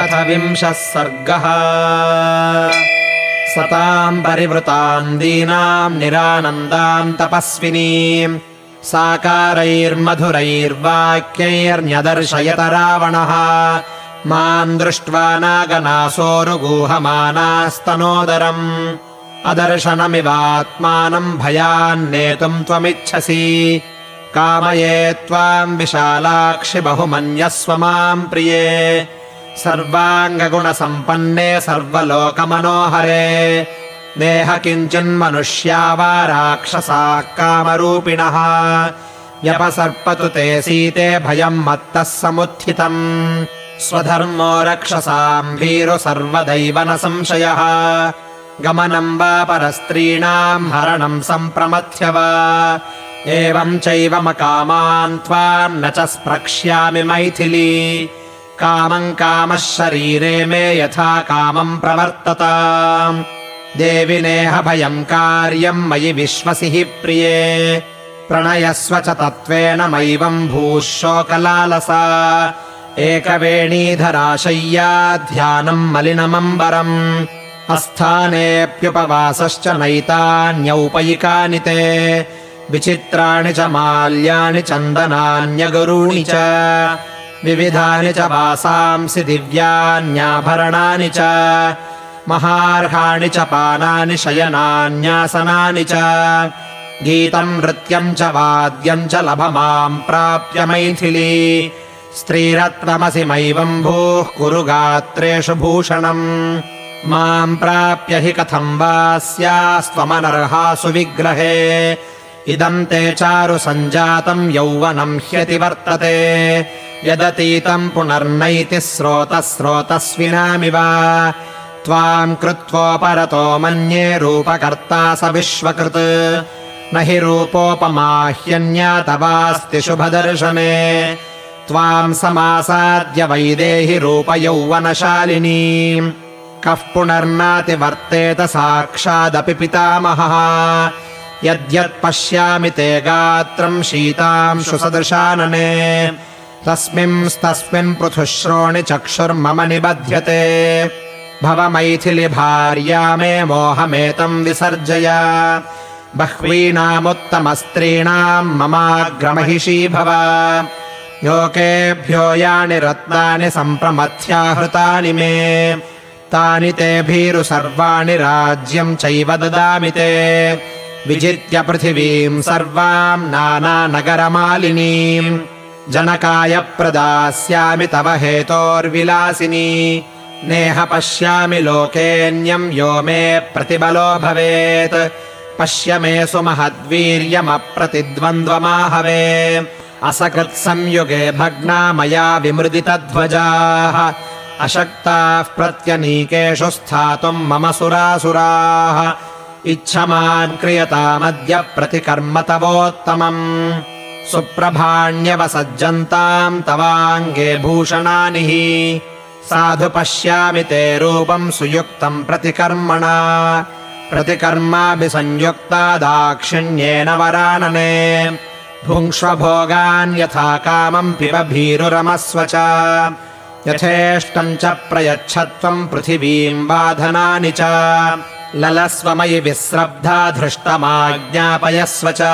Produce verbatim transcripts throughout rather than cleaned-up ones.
अथ विंशः सर्गः। सताम् परिवृताम् दीनाम् निरानन्दाम् तपस्विनीम् साकारैर्मधुरैर्वाक्यैर्न्यदर्शयत रावणः माम् दृष्ट्वा नागनासोरुगूहमानास्तनोदरम् अदर्शनमिवात्मानम् भयान्नेतुम् त्वमिच्छसि कामये त्वाम् विशालाक्षि बहुमन्यस्व माम् प्रिये सर्वाङ्गगुणसम्पन्ने सर्वलोकमनोहरे देह किञ्चिन्मनुष्या वा राक्षसाः कामरूपिणः व्यपसर्पतु ते सीते भयम् मत्तः समुत्थितम् स्वधर्मो रक्षसाम् भीरु सर्वदैव न संशयः गमनम् वा परस्त्रीणाम् हरणम् सम्प्रमथ्य वा एवम् चैवमकामान् त्वाम् न च स्प्रक्ष्यामि मैथिली कामम् कामः शरीरे मे यथा कामम् प्रवर्तत देवि नेह भयम् कार्यम् मयि विश्वसि हि प्रिये प्रणयस्व च तत्त्वेन मैवम् भूः शोकलालसा एकवेणीधराशय्या ध्यानम् मलिनमम्बरम् अस्थानेऽप्युपवासश्च नैतान्यौपयिकानि ते विचित्राणि च माल्यानि चन्दनान्यगुरूणि च विविधानि च वासांसि दिव्यान्याभरणानि च महार्हाणि च पानानि शयनान्यासनानि च गीतम् नृत्यम् च वाद्यम् च लभ माम् प्राप्य मैथिली स्त्रीरत्नमसि मैवम् भूः कुरु गात्रेषु भूषणम् माम् प्राप्य हि कथम् वा स्यास्त्वमनर्हासु विग्रहे इदम् ते चारु सञ्जातम् यौवनम् ह्यतिवर्तते यदतीतम् पुनर्नैति स्रोतः स्रोतस्विनामिव त्वाम् कृत्वोपरतो मन्ये रूपकर्ता स विश्वकृत् न हि रूपोपमाह्यन्या तवास्ति शुभदर्शने त्वाम् समासाद्य वैदेहि रूपयौवनशालिनी कः पुनर्नातिवर्तेत साक्षादपि पितामहः यद्यत्पश्यामि ते गात्रम् शीतांशु सदृशानने तस्मिंस्तस्मिन् पृथुश्रोणि चक्षुर्मम निबध्यते भव मैथिलि भार्या मे मोहमेतम् विसर्जय बह्वीनामुत्तमस्त्रीणाम् ममाग्रमहिषी भव लोकेभ्यो यानि रत्नानि सम्प्रमथ्याहृतानि मे तानि ते भीरु सर्वाणि राज्यम् चैव ददामि ते विजित्य पृथिवीम् सर्वाम् नानानगरमालिनीम् जनकाय प्रदास्यामि तव हेतोर्विलासिनी नेह पश्यामि लोकेऽन्यम् यो मे प्रतिबलो भवेत् पश्य मे सुमहद्वीर्यमप्रतिद्वन्द्वमाहवे असकृत्संयुगे भग्ना मया विमृदितध्वजाः अशक्ताः प्रत्यनीकेषु स्थातुम् मम सुरासुराः इच्छमान् क्रियतामद्य प्रतिकर्म तवोत्तमम् सुप्रभाण्यवसज्जन्ताम् तवाङ्गे भूषणानि हि साधु पश्यामि ते रूपम् सुयुक्तम् प्रतिकर्मणा प्रतिकर्माभिसंयुक्ता दाक्षिण्येन वरानने भुङ्क्ष्व भोगान् यथा कामम् पिब भीरुरमस्व च यथेष्टम् च प्रयच्छत्वम् पृथिवीम् बाधनानि च ललस्व मयि विस्रब्धा धृष्टमाज्ञापयस्व च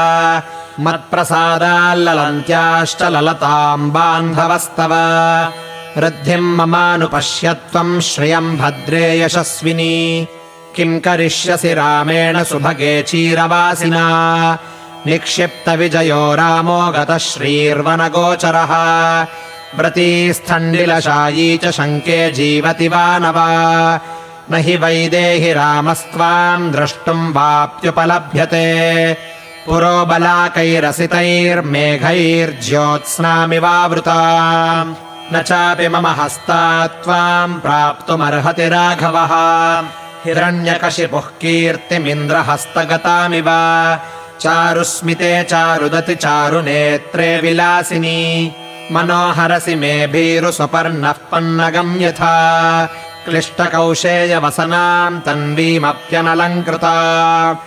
मत्प्रसादाल्ललन्त्याश्च ललताम् बान्धवस्तव वृद्धिम् ममानुपश्यत्वम् श्रियम् भद्रे यशस्विनी किम् करिष्यसि रामेण सुभगे चीरवासिना निक्षिप्तविजयो रामो गतः श्रीर्वनगोचरः व्रतीस्थण्डिलशायी च शङ्के जीवति वा न वा न हि वैदेहि रामस्त्वाम् द्रष्टुम् वाप्युपलभ्यते पुरोबलाकैरसितैर्मेघैर्ज्योत्स्नामिवावृता न चापि मम हस्तात् त्वाम् प्राप्तुमर्हति राघवः हिरण्यकशिपुः कीर्तिमिन्द्रहस्तगतामिव चारुस्मिते चारुदति चारुनेत्रे विलासिनी मनोहरसि मे भीरु सुपर्णः पन्नगम् यथा क्लिष्टकौशेयवसनाम् तन्वीमप्यनलङ्कृता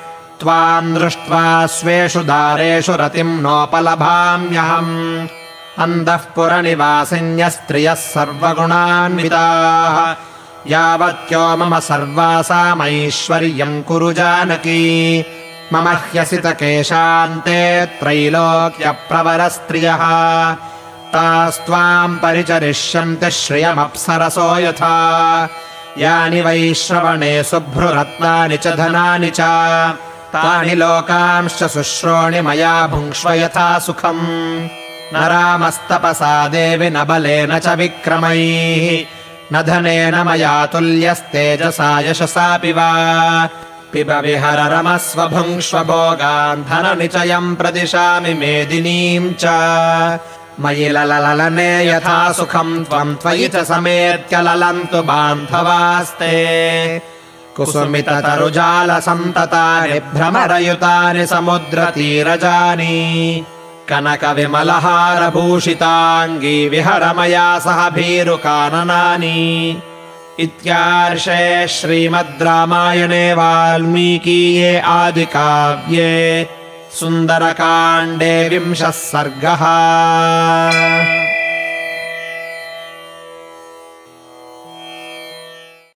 त्वाम् दृष्ट्वा स्वेषु दारेषु रतिम् नोपलभाम्यहम् अन्तःपुरनिवासिन्यस्त्रियः सर्वगुणान्विताः यावत्यो मम सर्वासामैश्वर्यम् कुरु जानकी मम ह्यसितकेशान्ते त्रैलोक्यप्रवरस्त्रियः तास्त्वाम् परिचरिष्यन्ति श्रियमप्सरसो यथा यानि वैश्रवणे शुभ्रुरत्नानि च धनानि च तानि लोकांश्च शुश्रोणि मया भुङ्क्ष्व यथा सुखम् न रामस्तपसा देवि न बलेन च विक्रमैः न धनेन मया तुल्यस्तेजसा यशसापि वा पिब विहर रमस्व भुङ्क्ष्व भोगान् धननिचयम् प्रदिशामि मेदिनीम् च मयि लललने यथा सुखम् त्वम् त्वयि च समेत्य ललन्तु बान्धवास्ते कुसुमिततरुजालसन्ततानि भ्रमरयुतानि समुद्रतीरजानि कनकविमलहारभूषिताङ्गी विहर मया सह भीरुकाननानि इत्यार्षे श्रीमद् रामायणे वाल्मीकीये आदिकाव्ये सुन्दरकाण्डे विंशः सर्गः।